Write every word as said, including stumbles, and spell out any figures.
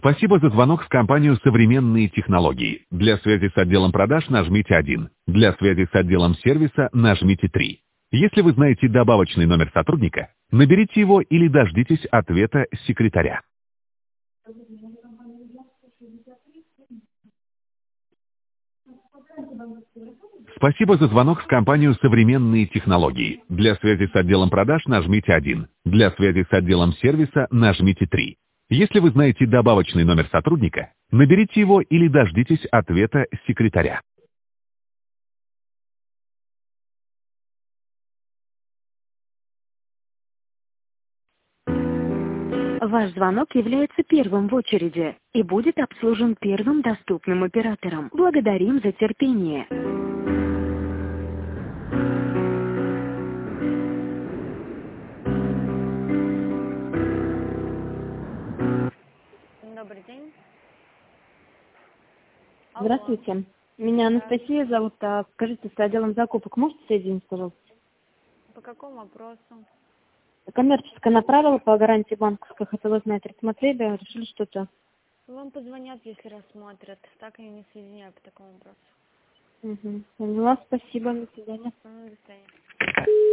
Спасибо за звонок в компанию «Современные технологии». Для связи с отделом продаж нажмите один. Для связи с отделом сервиса нажмите три. Если вы знаете добавочный номер сотрудника, наберите его или дождитесь ответа секретаря. Спасибо за звонок в компанию «Современные технологии». Для связи с отделом продаж нажмите один. Для связи с отделом сервиса нажмите три. Если вы знаете добавочный номер сотрудника, наберите его или дождитесь ответа секретаря. Ваш звонок является первым в очереди и будет обслужен первым доступным оператором. Благодарим за терпение. Добрый день. Алло. Здравствуйте. Меня Анастасия зовут. А скажите, с отделом закупок можете соединить, пожалуйста? По какому вопросу? Коммерческое направила по гарантии банковской. Хотела знать, рассмотрели, решили что-то. Вам позвонят, если рассмотрят. Так я не соединяю по такому вопросу. Угу. Поняла, спасибо, до свидания. До свидания.